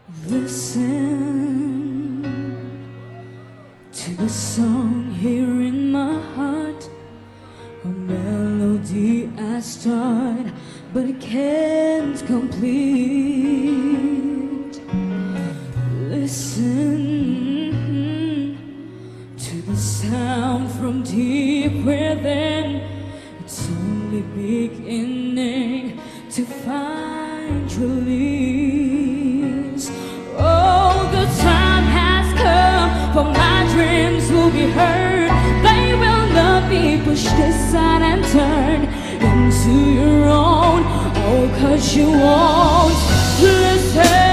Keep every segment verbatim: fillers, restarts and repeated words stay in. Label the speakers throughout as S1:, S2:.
S1: Listen to the song here in my heart, a melody I start but can't complete. Listen to the sound from deep within. It's only beginning to find release. Oh, the time has come for my dreams will be heard. They will not be pushed aside and turned into your own. Oh, 'cause you won't listen.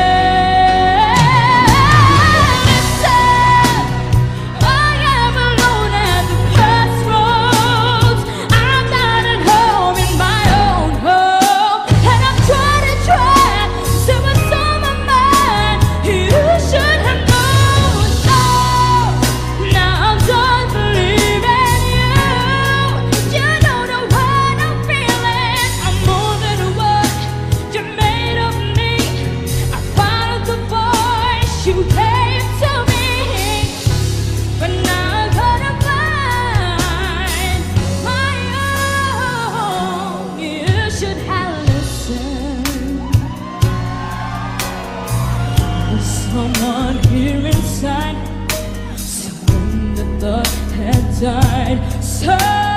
S1: Someone here inside, someone that thought had died. So